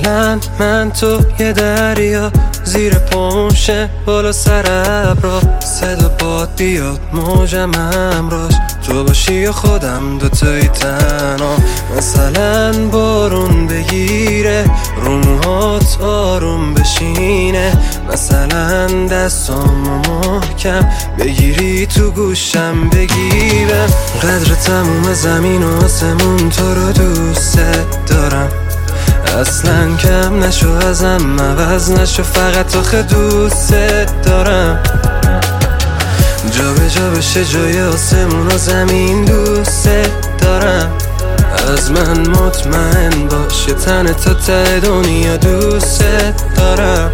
من تو یه دریا، زیر پاموشه بالا سر ابرا، صدا باد بیاد موجم همراش، تو باشی یا خودم دوتایی تنها. مثلا بارون بگیره رو موهات آروم بشینه، مثلا دستامو محکم بگیری تو گوشم بگیرم. قدر تموم زمین و آسمون تو رو دوست دارم، اصلا کم نشو ازم عوض نشو، فقط آخه دوست دارم. جا به جا بشه جای آسمون و زمین دوست دارم، از من مطمئن باش یه تن تا ته دنیا دوست دارم.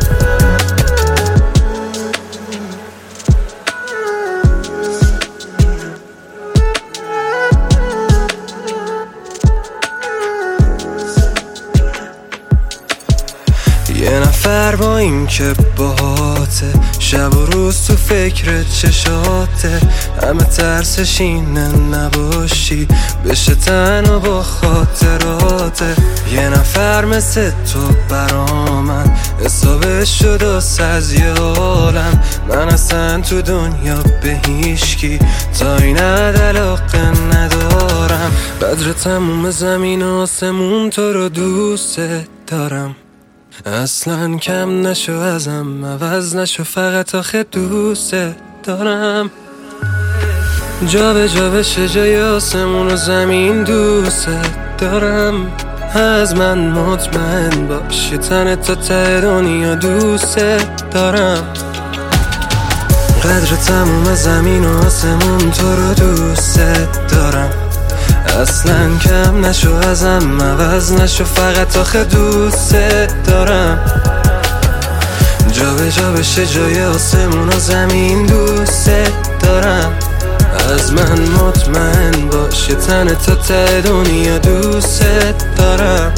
یه نفر با این که باهاته، شب و روز تو فکر چشاته، همه ترسش اینه نباشی بشه تنها با خاطراته. یه نفر مثل تو برا من حسابش شد از یه عالم، من اصلا تو دنیا به هیچکی تا این علاقه ندارم. قدر تموم زمین و آسمون تو رو دوست دارم، اصلا کم نشو ازم عوض نشو، فقط آخه دوست دارم. جا به جا بشه جای آسمون و زمین دوست دارم، از من مطمئن باش یه تن تا ته دنیا دوست دارم. قدر تموم زمین و آسمون تو رو دوست دارم، اصلا کم نشو ازم عوض نشو، فقط آخه دوست دارم. جا به جا بشه جای آسمون و زمین دوست دارم، از من مطمئن باش یه تن تا ته دنیا دوست دارم.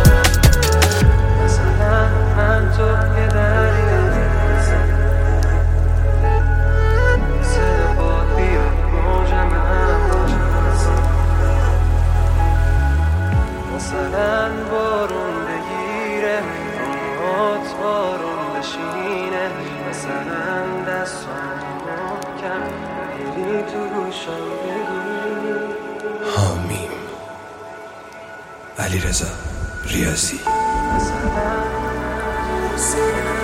مثلا بارون بگیره رومات آروم بشینه، مثلا دستان محکم بگیری تو گوشم بگیری. حامیم علیرضا ریاضی.